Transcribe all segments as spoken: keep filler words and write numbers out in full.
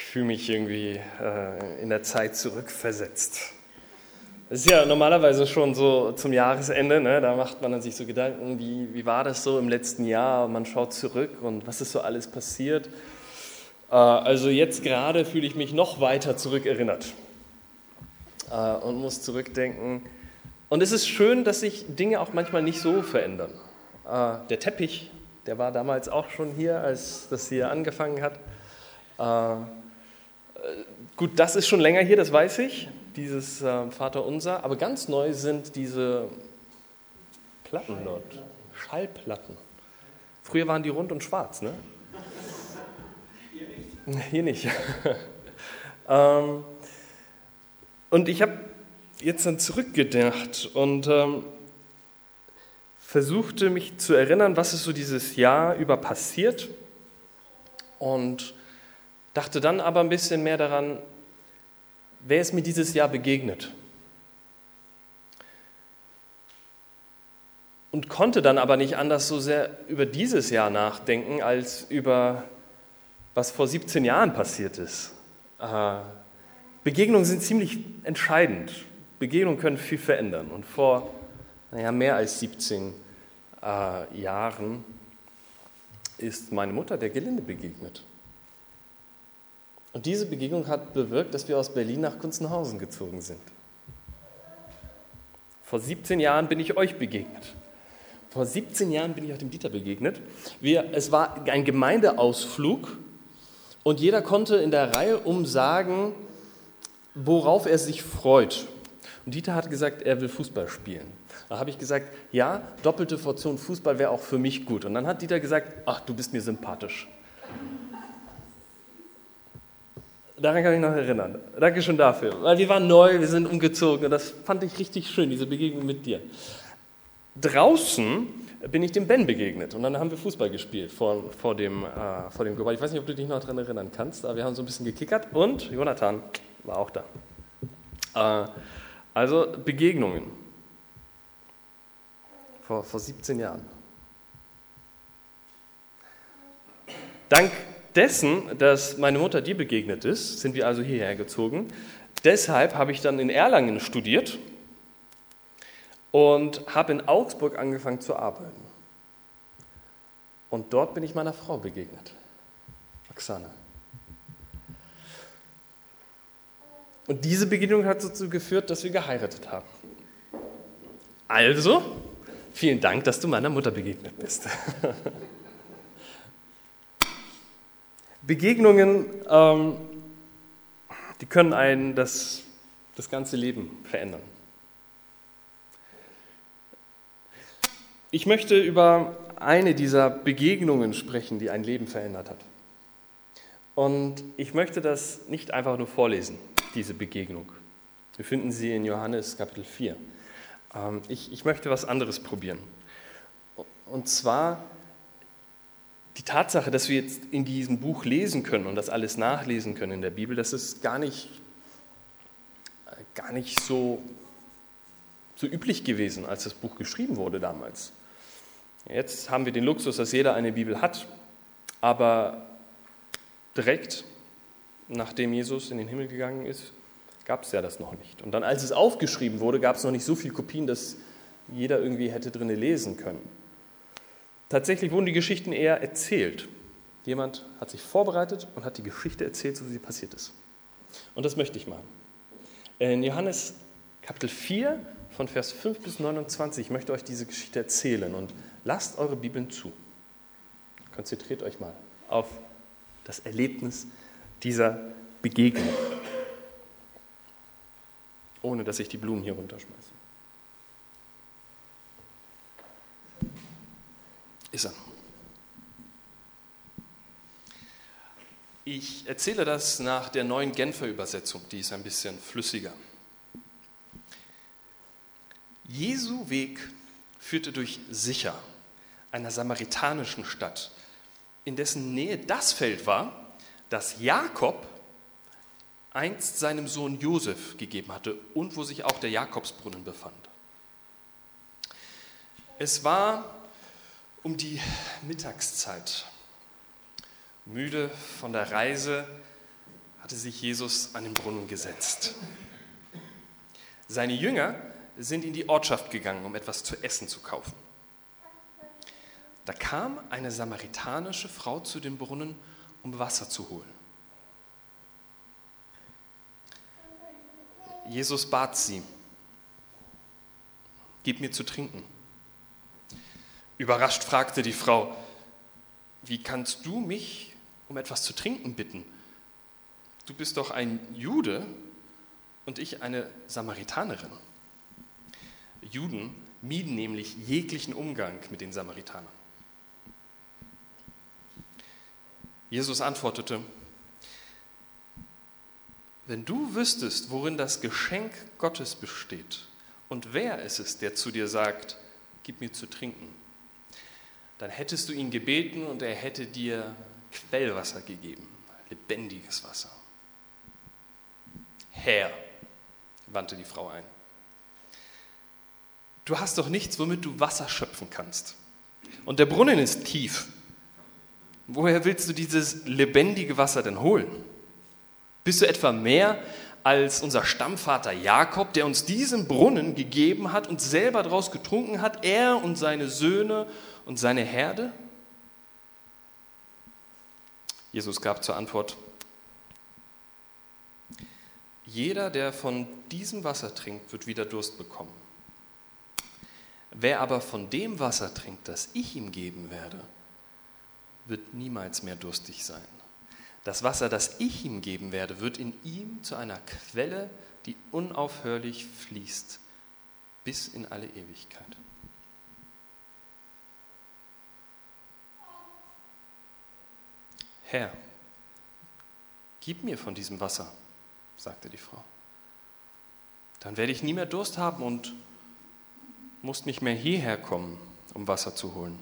fühle mich irgendwie äh, in der Zeit zurückversetzt. Das ist ja normalerweise schon so zum Jahresende, ne? Da macht man dann sich so Gedanken, wie, wie war das so im letzten Jahr? Man schaut zurück und was ist so alles passiert? Äh, also jetzt gerade fühle ich mich noch weiter zurückerinnert äh, und muss zurückdenken. Und es ist schön, dass sich Dinge auch manchmal nicht so verändern. Äh, der Teppich, der war damals auch schon hier, als das hier angefangen hat. Äh, gut, das ist schon länger hier, das weiß ich, dieses äh, Vaterunser. Aber ganz neu sind diese Platten dort, Schallplatten. Früher waren die rund und schwarz, ne? Hier nicht. Hier nicht. ähm, und ich habe jetzt dann zurückgedacht und ähm, versuchte mich zu erinnern, was ist so dieses Jahr über passiert, und dachte dann aber ein bisschen mehr daran, wer ist mir dieses Jahr begegnet? Und konnte dann aber nicht anders so sehr über dieses Jahr nachdenken, als über was vor siebzehn Jahren passiert ist. Äh, Begegnungen sind ziemlich entscheidend. Begegnungen können viel verändern. Und vor naja, mehr als siebzehn äh, Jahren ist meine Mutter der Gelinde begegnet. Und diese Begegnung hat bewirkt, dass wir aus Berlin nach Gunzenhausen gezogen sind. Vor siebzehn Jahren bin ich euch begegnet. Vor siebzehn Jahren bin ich auch dem Dieter begegnet. Wir, es war ein Gemeindeausflug und jeder konnte in der Reihe um sagen, worauf er sich freut. Und Dieter hat gesagt, er will Fußball spielen. Da habe ich gesagt, ja, doppelte Portion Fußball wäre auch für mich gut. Und dann hat Dieter gesagt, ach, du bist mir sympathisch. Daran kann ich mich noch erinnern. Danke schon dafür. Weil wir waren neu, wir sind umgezogen und das fand ich richtig schön, diese Begegnung mit dir. Draußen bin ich dem Ben begegnet und dann haben wir Fußball gespielt vor, vor dem, äh, vor dem Gebäude. Ich weiß nicht, ob du dich noch daran erinnern kannst, aber wir haben so ein bisschen gekickert und Jonathan war auch da. Äh, also Begegnungen vor, vor siebzehn Jahren. Dank dessen, dass meine Mutter dir begegnet ist, sind wir also hierher gezogen. Deshalb habe ich dann in Erlangen studiert und habe in Augsburg angefangen zu arbeiten. Und dort bin ich meiner Frau begegnet, Oksana. Und diese Begegnung hat dazu geführt, dass wir geheiratet haben. Also, vielen Dank, dass du meiner Mutter begegnet bist. Begegnungen, ähm, die können einen das, das ganze Leben verändern. Ich möchte über eine dieser Begegnungen sprechen, die ein Leben verändert hat. Und ich möchte das nicht einfach nur vorlesen, diese Begegnung. Wir finden sie in Johannes Kapitel vier. Ähm, ich, ich möchte was anderes probieren. Und zwar die Tatsache, dass wir jetzt in diesem Buch lesen können und das alles nachlesen können in der Bibel, das ist gar nicht, gar nicht so, so üblich gewesen, als das Buch geschrieben wurde damals. Jetzt haben wir den Luxus, dass jeder eine Bibel hat, aber direkt nachdem Jesus in den Himmel gegangen ist, gab es ja das noch nicht. Und dann, als es aufgeschrieben wurde, gab es noch nicht so viele Kopien, dass jeder irgendwie hätte drin lesen können. Tatsächlich wurden die Geschichten eher erzählt. Jemand hat sich vorbereitet und hat die Geschichte erzählt, so wie sie passiert ist. Und das möchte ich machen. In Johannes Kapitel vier, von Vers fünf bis neunundzwanzig, ich möchte euch diese Geschichte erzählen und lasst eure Bibeln zu. Konzentriert euch mal auf das Erlebnis dieser Begegnung, ohne dass ich die Blumen hier runterschmeiße. Ist er. Ich erzähle das nach der neuen Genfer Übersetzung, die ist ein bisschen flüssiger. Jesu Weg führte durch Sicher, einer samaritanischen Stadt, in dessen Nähe das Feld war, das Jakob einst seinem Sohn Josef gegeben hatte und wo sich auch der Jakobsbrunnen befand. Es war um die Mittagszeit. Müde von der Reise hatte sich Jesus an den Brunnen gesetzt. Seine Jünger sind in die Ortschaft gegangen, um etwas zu essen zu kaufen. Da kam eine samaritanische Frau zu dem Brunnen, um Wasser zu holen. Jesus bat sie: Gib mir zu trinken. Überrascht fragte die Frau: Wie kannst du mich um etwas zu trinken bitten? Du bist doch ein Jude und ich eine Samaritanerin. Juden mieden nämlich jeglichen Umgang mit den Samaritanern. Jesus antwortete: Wenn du wüsstest, worin das Geschenk Gottes besteht und wer es ist, der zu dir sagt, gib mir zu trinken, dann hättest du ihn gebeten und er hätte dir Quellwasser gegeben, lebendiges Wasser. Herr, wandte die Frau ein, du hast doch nichts, womit du Wasser schöpfen kannst. Und der Brunnen ist tief. Woher willst du dieses lebendige Wasser denn holen? Bist du etwa mehr als unser Stammvater Jakob, der uns diesen Brunnen gegeben hat und selber daraus getrunken hat, er und seine Söhne und seine Herde? Jesus gab zur Antwort: Jeder, der von diesem Wasser trinkt, wird wieder Durst bekommen. Wer aber von dem Wasser trinkt, das ich ihm geben werde, wird niemals mehr durstig sein. Das Wasser, das ich ihm geben werde, wird in ihm zu einer Quelle, die unaufhörlich fließt, bis in alle Ewigkeit. Herr, gib mir von diesem Wasser, sagte die Frau. Dann werde ich nie mehr Durst haben und muss nicht mehr hierher kommen, um Wasser zu holen.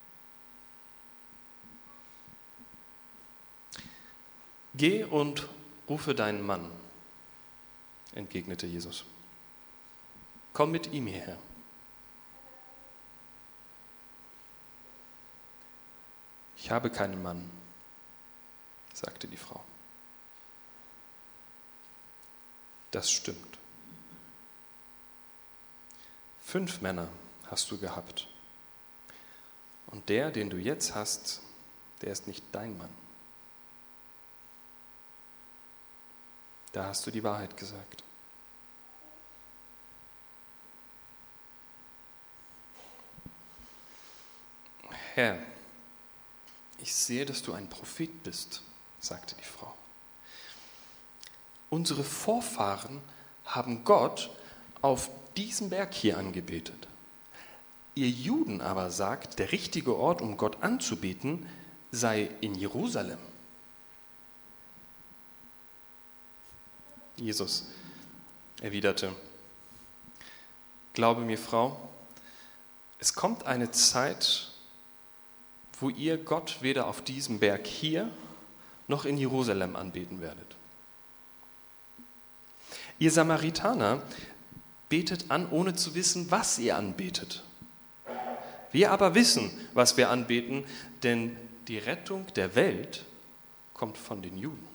Geh und rufe deinen Mann, entgegnete Jesus. Komm mit ihm hierher. Ich habe keinen Mann, sagte die Frau. Das stimmt. Fünf Männer hast du gehabt. Und der, den du jetzt hast, der ist nicht dein Mann. Da hast du die Wahrheit gesagt. Herr, ich sehe, dass du ein Prophet bist, sagte die Frau. Unsere Vorfahren haben Gott auf diesem Berg hier angebetet. Ihr Juden aber sagt, der richtige Ort, um Gott anzubeten, sei in Jerusalem. Jesus erwiderte: Glaube mir, Frau, es kommt eine Zeit, wo ihr Gott weder auf diesem Berg hier noch in Jerusalem anbeten werdet. Ihr Samaritaner betet an, ohne zu wissen, was ihr anbetet. Wir aber wissen, was wir anbeten, denn die Rettung der Welt kommt von den Juden.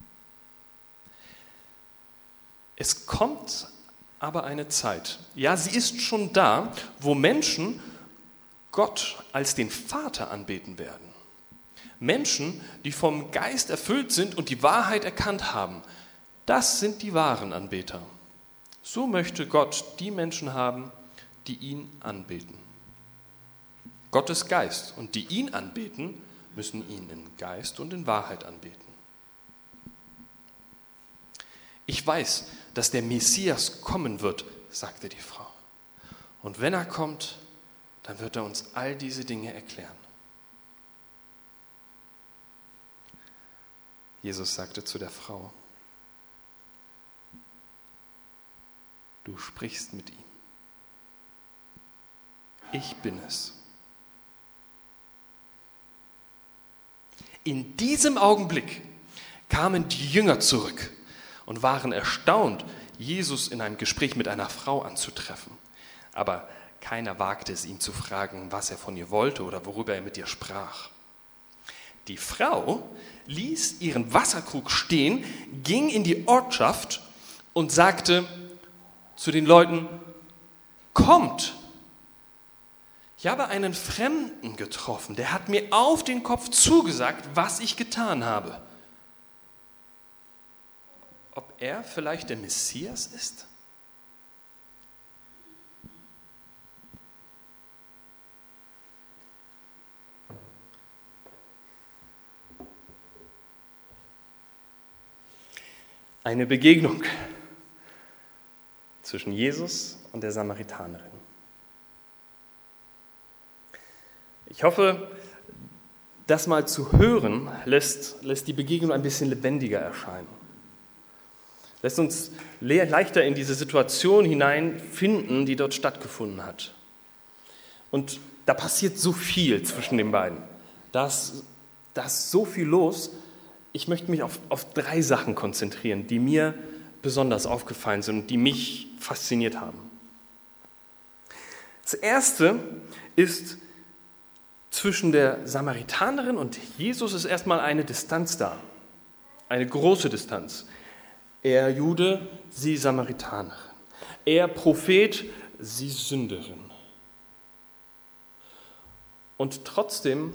Es kommt aber eine Zeit, ja, sie ist schon da, wo Menschen Gott als den Vater anbeten werden. Menschen, die vom Geist erfüllt sind und die Wahrheit erkannt haben, das sind die wahren Anbeter. So möchte Gott die Menschen haben, die ihn anbeten. Gott ist Geist und die ihn anbeten, müssen ihn in Geist und in Wahrheit anbeten. Ich weiß, dass der Messias kommen wird, sagte die Frau. Und wenn er kommt, dann wird er uns all diese Dinge erklären. Jesus sagte zu der Frau: Du sprichst mit ihm. Ich bin es. In diesem Augenblick kamen die Jünger zurück und waren erstaunt, Jesus in einem Gespräch mit einer Frau anzutreffen. Aber keiner wagte es, ihn zu fragen, was er von ihr wollte oder worüber er mit ihr sprach. Die Frau ließ ihren Wasserkrug stehen, ging in die Ortschaft und sagte zu den Leuten, kommt, ich habe einen Fremden getroffen, der hat mir auf den Kopf zugesagt, was ich getan habe. Ob er vielleicht der Messias ist? Eine Begegnung zwischen Jesus und der Samaritanerin. Ich hoffe, das mal zu hören, lässt, lässt die Begegnung ein bisschen lebendiger erscheinen. Lässt uns le- leichter in diese Situation hineinfinden, die dort stattgefunden hat. Und da passiert so viel zwischen den beiden. Da ist, da ist so viel los. Ich möchte mich auf, auf drei Sachen konzentrieren, die mir besonders aufgefallen sind und die mich fasziniert haben. Das erste ist, zwischen der Samaritanerin und Jesus ist erstmal eine Distanz da, eine große Distanz. Er Jude, sie Samaritanerin. Er Prophet, sie Sünderin. Und trotzdem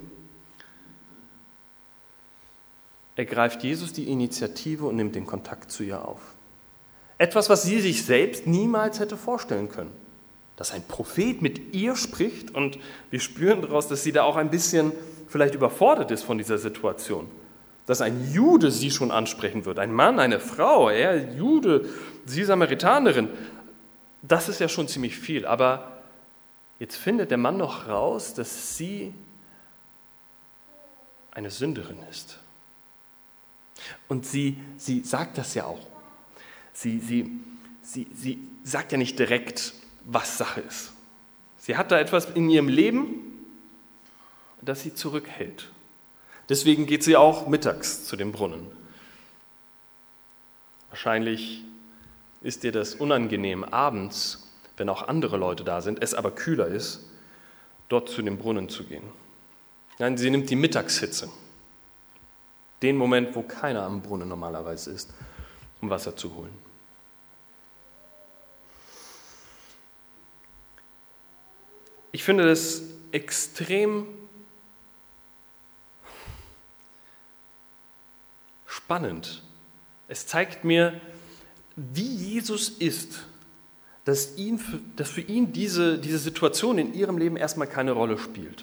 ergreift Jesus die Initiative und nimmt den Kontakt zu ihr auf. Etwas, was sie sich selbst niemals hätte vorstellen können. Dass ein Prophet mit ihr spricht und wir spüren daraus, dass sie da auch ein bisschen vielleicht überfordert ist von dieser Situation. Dass ein Jude sie schon ansprechen wird, ein Mann, eine Frau, er Jude, sie Samaritanerin. Das ist ja schon ziemlich viel, aber jetzt findet der Mann noch raus, dass sie eine Sünderin ist. Und sie, sie sagt das ja auch. Sie, sie, sie, sie sagt ja nicht direkt, was Sache ist. Sie hat da etwas in ihrem Leben, das sie zurückhält. Deswegen geht sie auch mittags zu dem Brunnen. Wahrscheinlich ist ihr das unangenehm, abends, wenn auch andere Leute da sind, es aber kühler ist, dort zu dem Brunnen zu gehen. Nein, sie nimmt die Mittagshitze. Den Moment, wo keiner am Brunnen normalerweise ist, um Wasser zu holen. Ich finde das extrem spannend. Es zeigt mir, wie Jesus ist, dass, ihn, dass für ihn diese, diese Situation in ihrem Leben erstmal keine Rolle spielt.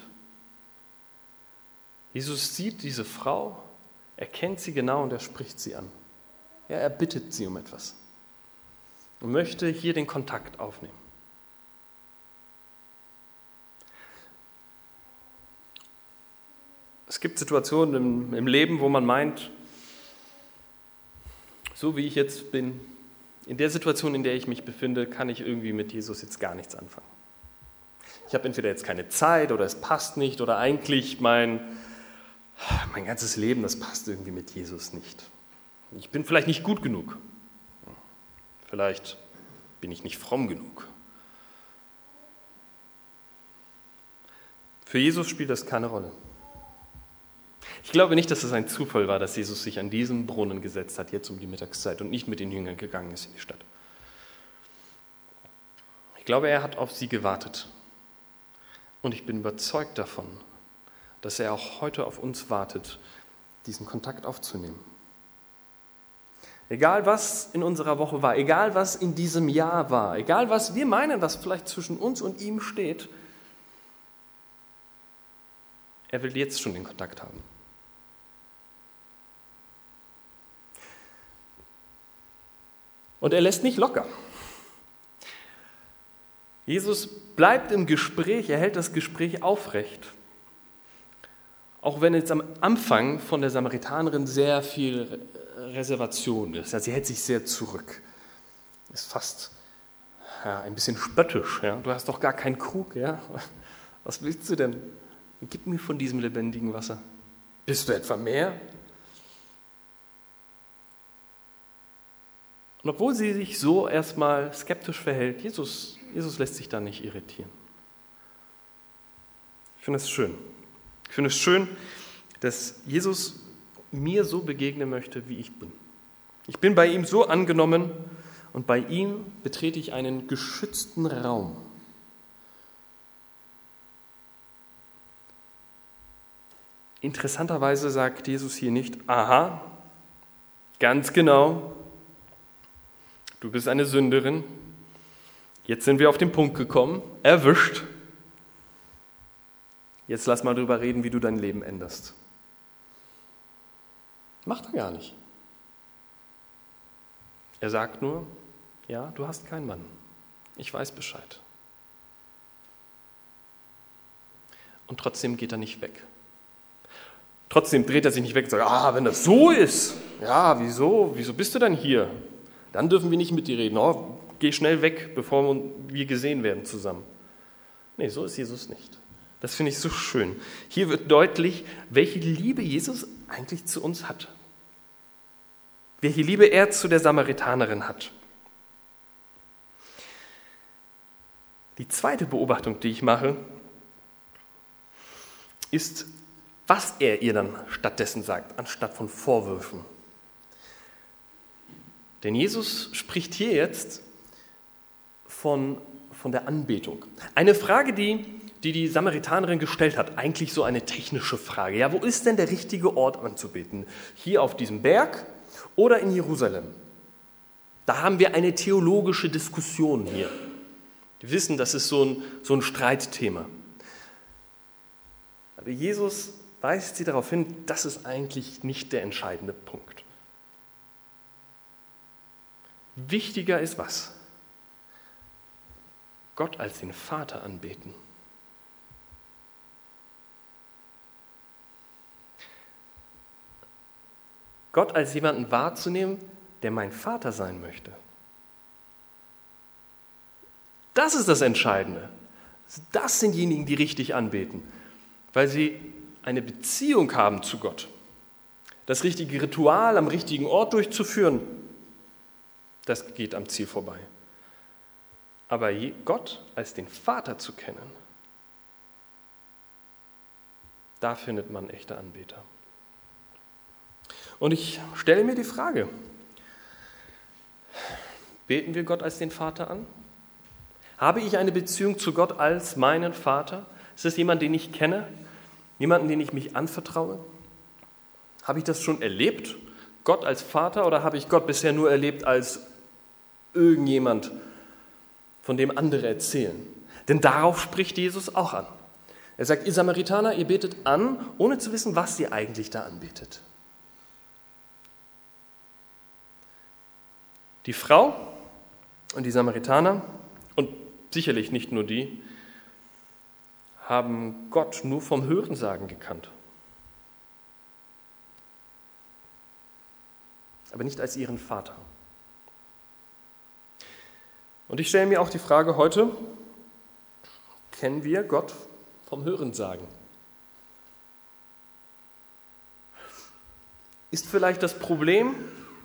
Jesus sieht diese Frau, er kennt sie genau und er spricht sie an. Ja, er bittet sie um etwas und möchte hier den Kontakt aufnehmen. Es gibt Situationen im, im Leben, wo man meint, so wie ich jetzt bin, in der Situation, in der ich mich befinde, kann ich irgendwie mit Jesus jetzt gar nichts anfangen. Ich habe entweder jetzt keine Zeit oder es passt nicht oder eigentlich mein, mein ganzes Leben, das passt irgendwie mit Jesus nicht. Ich bin vielleicht nicht gut genug. Vielleicht bin ich nicht fromm genug. Für Jesus spielt das keine Rolle. Ich glaube nicht, dass es ein Zufall war, dass Jesus sich an diesen Brunnen gesetzt hat, jetzt um die Mittagszeit und nicht mit den Jüngern gegangen ist in die Stadt. Ich glaube, er hat auf sie gewartet. Und ich bin überzeugt davon, dass er auch heute auf uns wartet, diesen Kontakt aufzunehmen. Egal was in unserer Woche war, egal was in diesem Jahr war, egal was wir meinen, was vielleicht zwischen uns und ihm steht, er will jetzt schon den Kontakt haben. Und er lässt nicht locker. Jesus bleibt im Gespräch, er hält das Gespräch aufrecht. Auch wenn jetzt am Anfang von der Samaritanerin sehr viel Reservation ist. Ja, sie hält sich sehr zurück. Ist fast ja, ein bisschen spöttisch. Ja? Du hast doch gar keinen Krug. Ja? Was willst du denn? Gib mir von diesem lebendigen Wasser. Bist du etwa mehr? Und obwohl sie sich so erstmal skeptisch verhält, Jesus, Jesus lässt sich da nicht irritieren. Ich finde es schön. Ich finde es schön, dass Jesus mir so begegnen möchte, wie ich bin. Ich bin bei ihm so angenommen und bei ihm betrete ich einen geschützten Raum. Interessanterweise sagt Jesus hier nicht, aha, ganz genau, du bist eine Sünderin, jetzt sind wir auf den Punkt gekommen, erwischt, jetzt lass mal drüber reden, wie du dein Leben änderst. Macht er gar nicht. Er sagt nur, ja, du hast keinen Mann, ich weiß Bescheid. Und trotzdem geht er nicht weg. Trotzdem dreht er sich nicht weg und sagt, ah, wenn das so ist, ja, wieso, wieso bist du dann hier? Dann dürfen wir nicht mit dir reden. Oh, geh schnell weg, bevor wir gesehen werden zusammen. Nee, so ist Jesus nicht. Das finde ich so schön. Hier wird deutlich, welche Liebe Jesus eigentlich zu uns hat. Welche Liebe er zu der Samaritanerin hat. Die zweite Beobachtung, die ich mache, ist, was er ihr dann stattdessen sagt, anstatt von Vorwürfen. Denn Jesus spricht hier jetzt von, von der Anbetung. Eine Frage, die, die die Samaritanerin gestellt hat, eigentlich so eine technische Frage. Ja, wo ist denn der richtige Ort anzubeten? Hier auf diesem Berg oder in Jerusalem? Da haben wir eine theologische Diskussion hier. Wir wissen, das ist so ein, so ein Streitthema. Aber Jesus weist sie darauf hin, das ist eigentlich nicht der entscheidende Punkt. Wichtiger ist was? Gott als den Vater anbeten. Gott als jemanden wahrzunehmen, der mein Vater sein möchte. Das ist das Entscheidende. Das sind diejenigen, die richtig anbeten, weil sie eine Beziehung haben zu Gott. Das richtige Ritual am richtigen Ort durchzuführen, das geht am Ziel vorbei. Aber Gott als den Vater zu kennen, da findet man echte Anbeter. Und ich stelle mir die Frage, beten wir Gott als den Vater an? Habe ich eine Beziehung zu Gott als meinen Vater? Ist es jemand, den ich kenne? Jemanden, den ich mich anvertraue? Habe ich das schon erlebt, Gott als Vater, oder habe ich Gott bisher nur erlebt als irgendjemand, von dem andere erzählen? Denn darauf spricht Jesus auch an. Er sagt, ihr Samaritaner, ihr betet an, ohne zu wissen, was ihr eigentlich da anbetet. Die Frau und die Samaritaner, und sicherlich nicht nur die, haben Gott nur vom Hörensagen gekannt. Aber nicht als ihren Vater. Und ich stelle mir auch die Frage heute, kennen wir Gott vom Hörensagen? Ist vielleicht das Problem,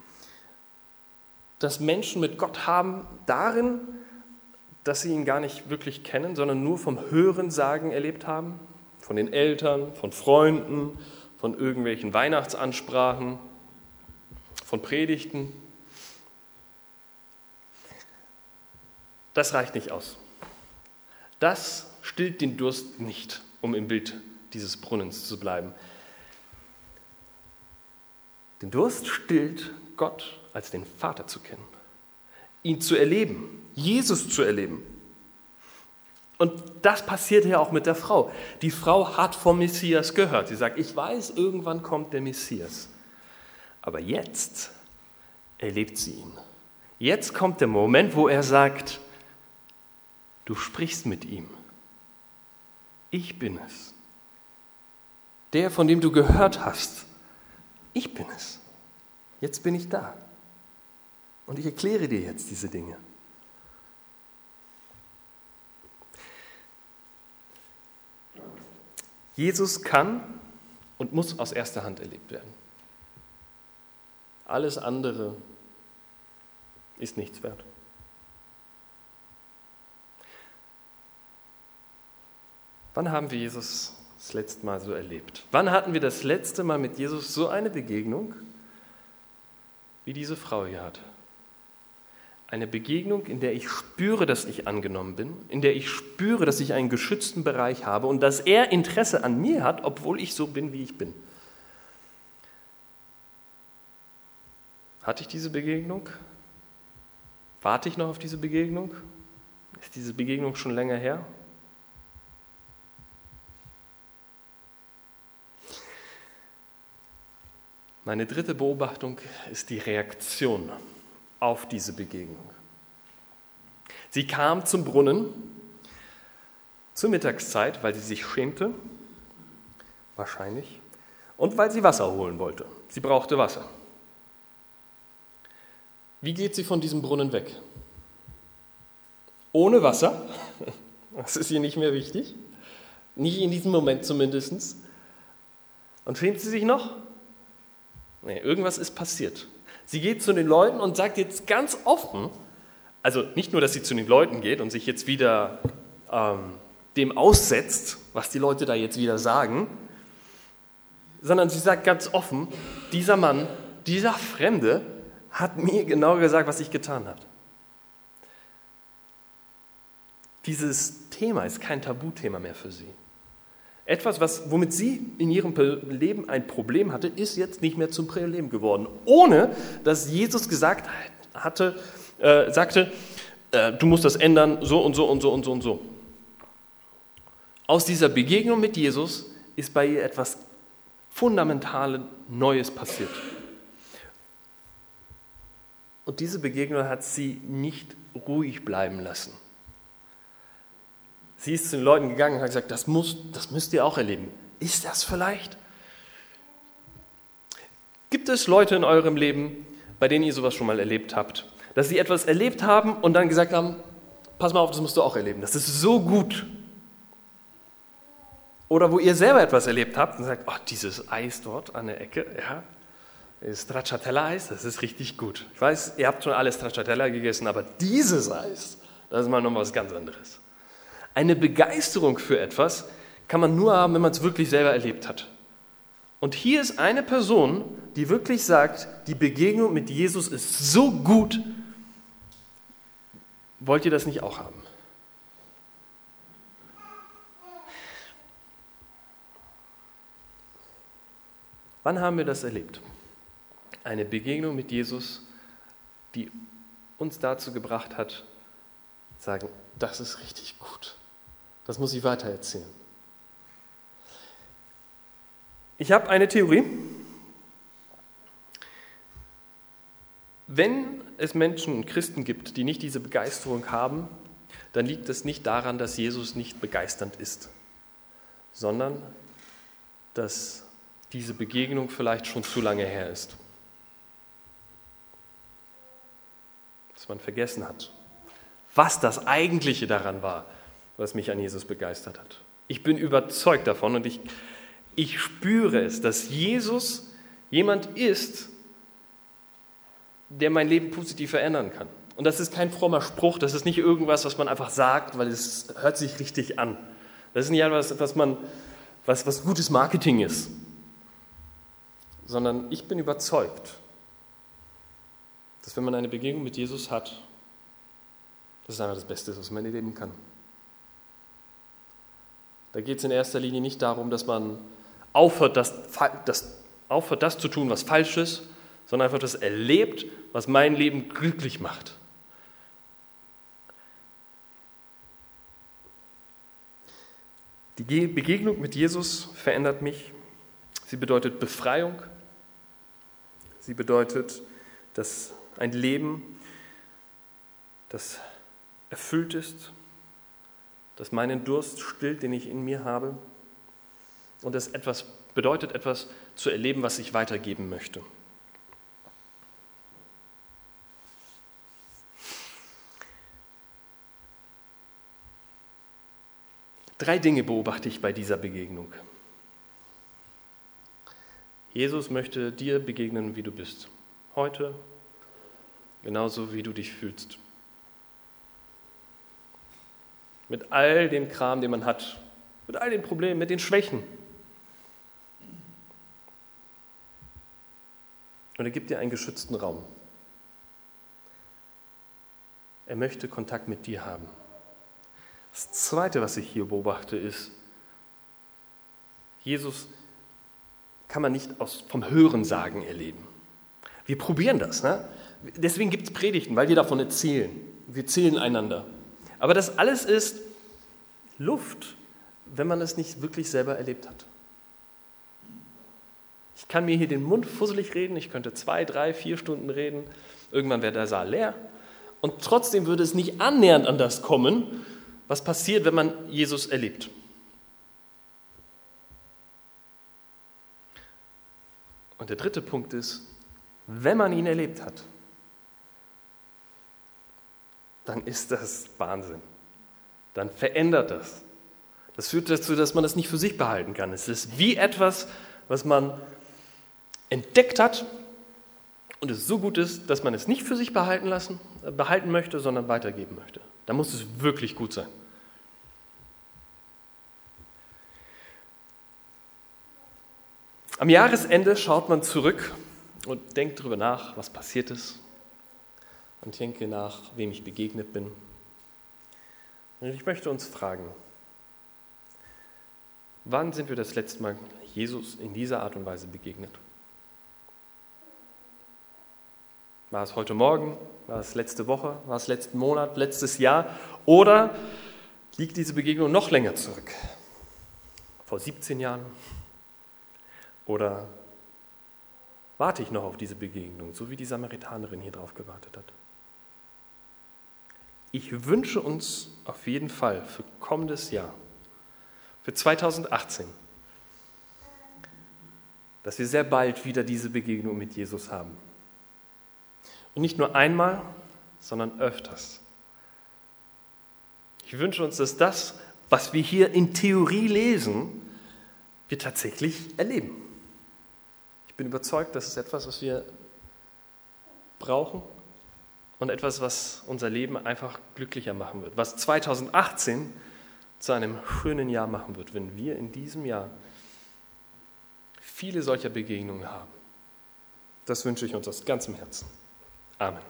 das Menschen mit Gott haben, darin, dass sie ihn gar nicht wirklich kennen, sondern nur vom Hörensagen erlebt haben? Von den Eltern, von Freunden, von irgendwelchen Weihnachtsansprachen, von Predigten. Das reicht nicht aus. Das stillt den Durst nicht, um im Bild dieses Brunnens zu bleiben. Den Durst stillt Gott als den Vater zu kennen, ihn zu erleben, Jesus zu erleben. Und das passiert ja auch mit der Frau. Die Frau hat vom Messias gehört. Sie sagt, ich weiß, irgendwann kommt der Messias. Aber jetzt erlebt sie ihn. Jetzt kommt der Moment, wo er sagt, du sprichst mit ihm. Ich bin es. Der, von dem du gehört hast. Ich bin es. Jetzt bin ich da. Und ich erkläre dir jetzt diese Dinge. Jesus kann und muss aus erster Hand erlebt werden. Alles andere ist nichts wert. Wann haben wir Jesus das letzte Mal so erlebt? Wann hatten wir das letzte Mal mit Jesus so eine Begegnung, wie diese Frau hier hat? Eine Begegnung, in der ich spüre, dass ich angenommen bin, in der ich spüre, dass ich einen geschützten Bereich habe und dass er Interesse an mir hat, obwohl ich so bin, wie ich bin. Hatte ich diese Begegnung? Warte ich noch auf diese Begegnung? Ist diese Begegnung schon länger her? Meine dritte Beobachtung ist die Reaktion auf diese Begegnung. Sie kam zum Brunnen zur Mittagszeit, weil sie sich schämte, wahrscheinlich, und weil sie Wasser holen wollte. Sie brauchte Wasser. Wie geht sie von diesem Brunnen weg? Ohne Wasser, das ist ihr nicht mehr wichtig, nicht in diesem Moment zumindest. Und schämt sie sich noch? Nee, irgendwas ist passiert. Sie geht zu den Leuten und sagt jetzt ganz offen, also nicht nur, dass sie zu den Leuten geht und sich jetzt wieder ähm, dem aussetzt, was die Leute da jetzt wieder sagen, sondern sie sagt ganz offen, dieser Mann, dieser Fremde hat mir genau gesagt, was ich getan habe. Dieses Thema ist kein Tabuthema mehr für sie. Etwas, was, womit sie in ihrem Leben ein Problem hatte, ist jetzt nicht mehr zum Problem geworden. Ohne, dass Jesus gesagt hatte, äh, sagte, äh, du musst das ändern, so und so und so und so und so. Aus dieser Begegnung mit Jesus ist bei ihr etwas Fundamentales Neues passiert. Und diese Begegnung hat sie nicht ruhig bleiben lassen. Sie ist zu den Leuten gegangen und hat gesagt, das, muss, das müsst ihr auch erleben. Ist das vielleicht? Gibt es Leute in eurem Leben, bei denen ihr sowas schon mal erlebt habt? Dass sie etwas erlebt haben und dann gesagt haben, pass mal auf, das musst du auch erleben. Das ist so gut. Oder wo ihr selber etwas erlebt habt und sagt, oh, dieses Eis dort an der Ecke, ja, das Stracciatella-Eis, das ist richtig gut. Ich weiß, ihr habt schon alle Stracciatella gegessen, aber dieses Eis, das ist mal noch was ganz anderes. Eine Begeisterung für etwas kann man nur haben, wenn man es wirklich selber erlebt hat. Und hier ist eine Person, die wirklich sagt, die Begegnung mit Jesus ist so gut, wollt ihr das nicht auch haben? Wann haben wir das erlebt? Eine Begegnung mit Jesus, die uns dazu gebracht hat, zu sagen, das ist richtig gut. Das muss ich weitererzählen. Ich habe eine Theorie. Wenn es Menschen und Christen gibt, die nicht diese Begeisterung haben, dann liegt es nicht daran, dass Jesus nicht begeisternd ist, sondern dass diese Begegnung vielleicht schon zu lange her ist. Dass man vergessen hat, was das Eigentliche daran war, was mich an Jesus begeistert hat. Ich bin überzeugt davon und ich, ich spüre es, dass Jesus jemand ist, der mein Leben positiv verändern kann. Und das ist kein frommer Spruch, das ist nicht irgendwas, was man einfach sagt, weil es hört sich richtig an. Das ist nicht etwas, was, man, was, was gutes Marketing ist, sondern ich bin überzeugt, dass wenn man eine Begegnung mit Jesus hat, das ist einfach das Beste, was man erleben kann. Da geht es in erster Linie nicht darum, dass man aufhört das, das, aufhört, das zu tun, was falsch ist, sondern einfach das erlebt, was mein Leben glücklich macht. Die Begegnung mit Jesus verändert mich. Sie bedeutet Befreiung. Sie bedeutet, dass ein Leben, das erfüllt ist, das meinen Durst stillt, den ich in mir habe, und das etwas bedeutet, etwas zu erleben, was ich weitergeben möchte. Drei Dinge beobachte ich bei dieser Begegnung. Jesus möchte dir begegnen, wie du bist. Heute, genauso wie du dich fühlst. Mit all dem Kram, den man hat, mit all den Problemen, mit den Schwächen. Und er gibt dir einen geschützten Raum. Er möchte Kontakt mit dir haben. Das Zweite, was ich hier beobachte, ist, Jesus kann man nicht aus, vom Hörensagen erleben. Wir probieren das. Ne? Deswegen gibt es Predigten, weil wir davon erzählen. Wir zählen einander. Aber das alles ist Luft, wenn man es nicht wirklich selber erlebt hat. Ich kann mir hier den Mund fusselig reden, ich könnte zwei, drei, vier Stunden reden, irgendwann wäre der Saal leer und trotzdem würde es nicht annähernd an das kommen, was passiert, wenn man Jesus erlebt. Und der dritte Punkt ist, wenn man ihn erlebt hat, dann ist das Wahnsinn. Dann verändert das. Das führt dazu, dass man das nicht für sich behalten kann. Es ist wie etwas, was man entdeckt hat und es so gut ist, dass man es nicht für sich behalten lassen, behalten möchte, sondern weitergeben möchte. Da muss es wirklich gut sein. Am Jahresende schaut man zurück und denkt darüber nach, was passiert ist. Und denke nach, wem ich begegnet bin. Und ich möchte uns fragen, wann sind wir das letzte Mal Jesus in dieser Art und Weise begegnet? War es heute Morgen? War es letzte Woche? War es letzten Monat? Letztes Jahr? Oder liegt diese Begegnung noch länger zurück? Vor siebzehn Jahren? Oder warte ich noch auf diese Begegnung, so wie die Samaritanerin hier drauf gewartet hat? Ich wünsche uns auf jeden Fall für kommendes Jahr, für zweitausendachtzehn, dass wir sehr bald wieder diese Begegnung mit Jesus haben. Und nicht nur einmal, sondern öfters. Ich wünsche uns, dass das, was wir hier in Theorie lesen, wir tatsächlich erleben. Ich bin überzeugt, das ist etwas, was wir brauchen und etwas, was unser Leben einfach glücklicher machen wird. Was zweitausendachtzehn zu einem schönen Jahr machen wird, wenn wir in diesem Jahr viele solcher Begegnungen haben. Das wünsche ich uns aus ganzem Herzen. Amen.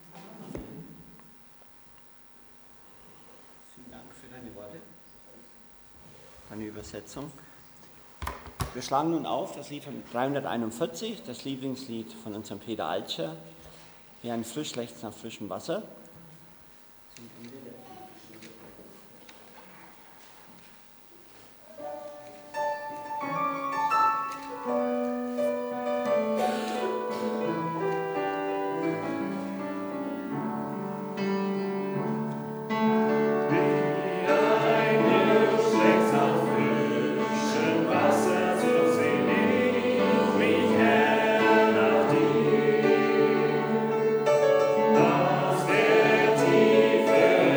Vielen Dank für deine Worte, deine Übersetzung. Wir schlagen nun auf das Lied von dreihunderteinundvierzig, das Lieblingslied von unserem Peter Altscher, wie ein Fisch lechzt nach frischem Wasser. Tiefe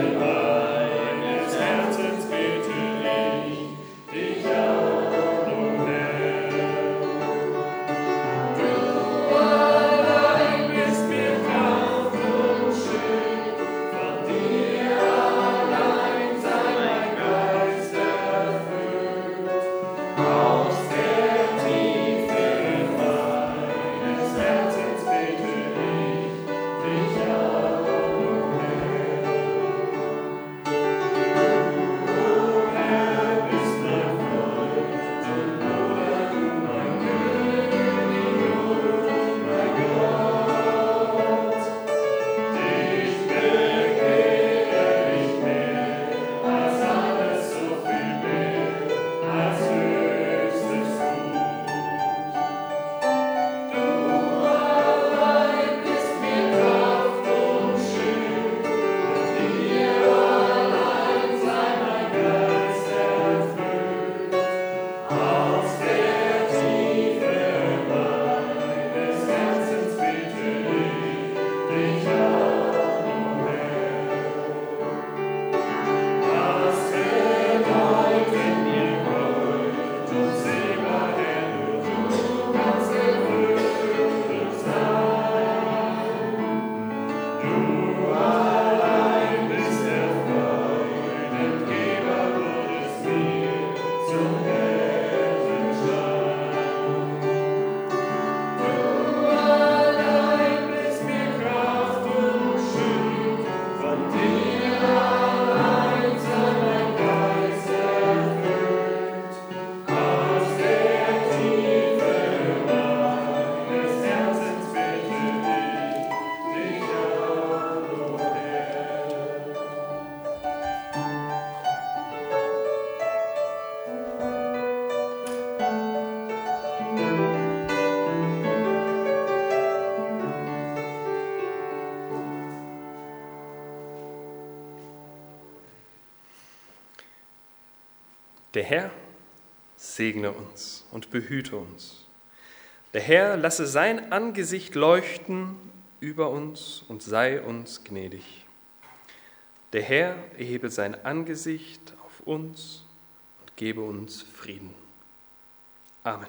Der Herr segne uns und behüte uns. Der Herr lasse sein Angesicht leuchten über uns und sei uns gnädig. Der Herr erhebe sein Angesicht auf uns und gebe uns Frieden. Amen.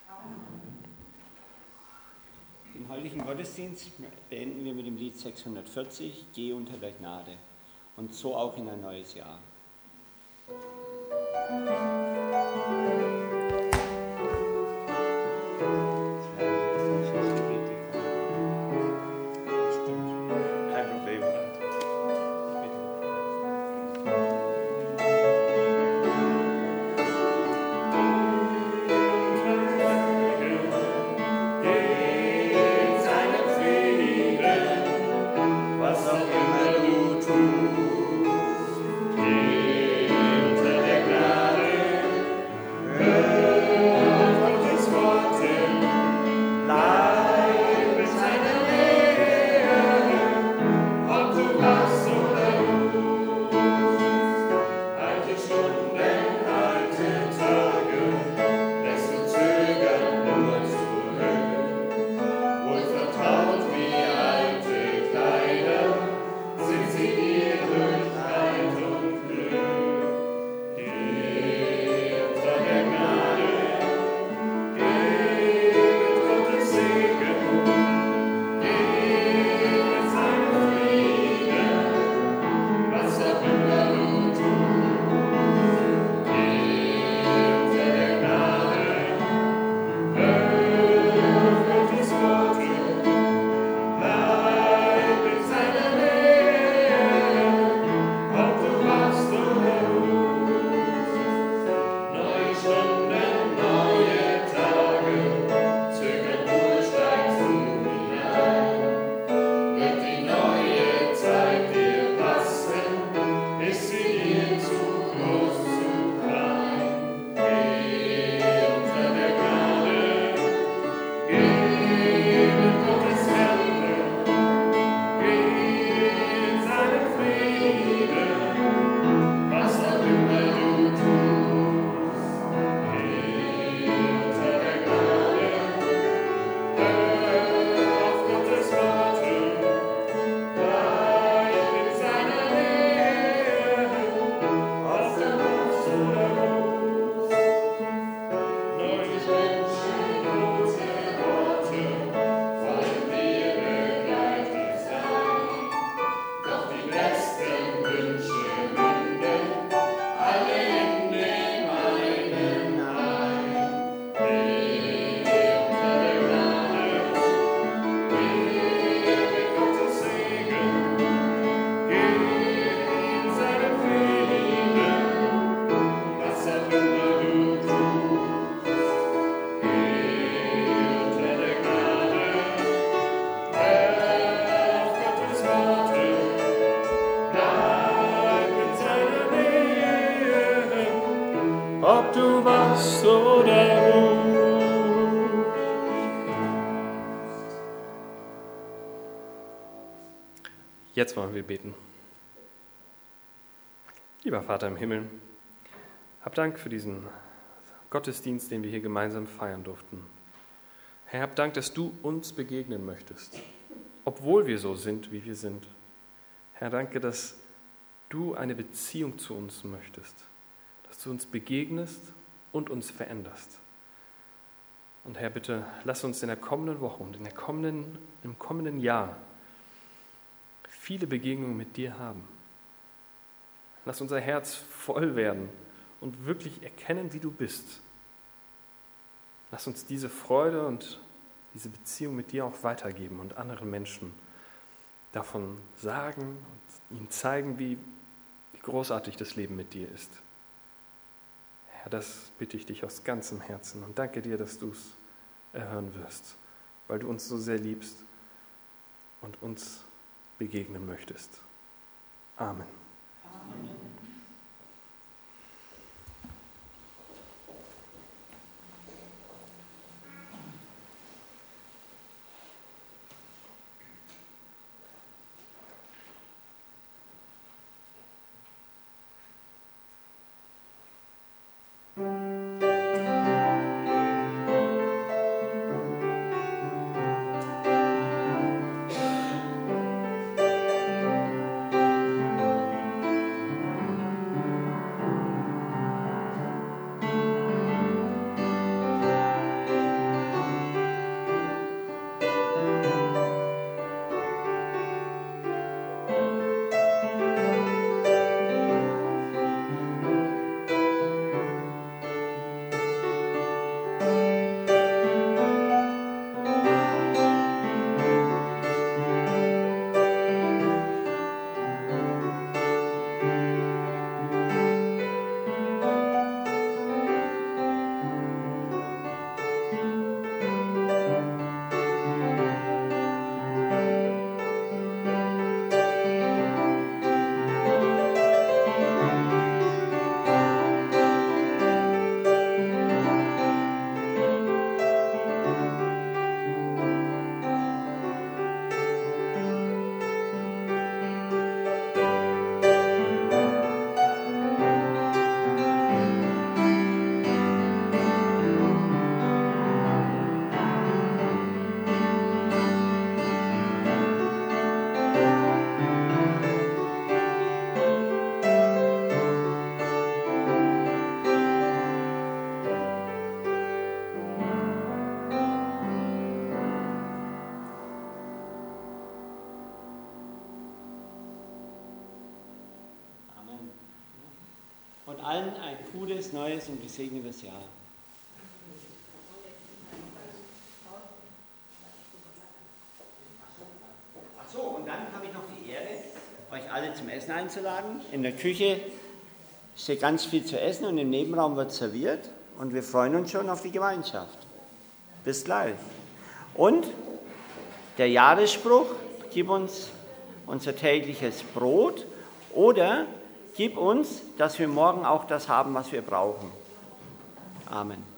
Den heutigen Gottesdienst beenden wir mit dem Lied sechshundertvierzig, Geh unter der Gnade. Und so auch in ein neues Jahr. ob du wachst oder ruhst. Jetzt wollen wir beten. Lieber Vater im Himmel, hab Dank für diesen Gottesdienst, den wir hier gemeinsam feiern durften. Herr, hab Dank, dass du uns begegnen möchtest, obwohl wir so sind, wie wir sind. Herr, danke, dass du eine Beziehung zu uns möchtest, dass du uns begegnest und uns veränderst. Und Herr, bitte lass uns in der kommenden Woche und in der kommenden, im kommenden Jahr viele Begegnungen mit dir haben. Lass unser Herz voll werden und wirklich erkennen, wie du bist. Lass uns diese Freude und diese Beziehung mit dir auch weitergeben und anderen Menschen davon sagen und ihnen zeigen, wie, wie großartig das Leben mit dir ist. Herr, das bitte ich dich aus ganzem Herzen und danke dir, dass du es erhören wirst, weil du uns so sehr liebst und uns begegnen möchtest. Amen. Amen. Und allen ein gutes, neues und gesegnetes Jahr. Ach so, und dann habe ich noch die Ehre, euch alle zum Essen einzuladen. In der Küche steht ganz viel zu essen und im Nebenraum wird serviert. Und wir freuen uns schon auf die Gemeinschaft. Bis gleich. Und der Jahresspruch, gib uns unser tägliches Brot oder gib uns, dass wir morgen auch das haben, was wir brauchen. Amen.